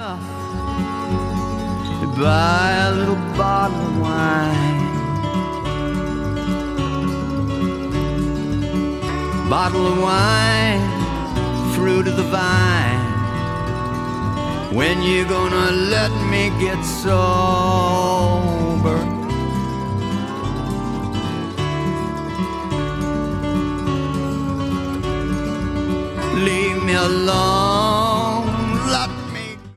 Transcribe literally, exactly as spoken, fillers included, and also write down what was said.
buy a little bottle of wine, bottle of wine, fruit of the vine. When you gonna let me get sober? Leave me alone.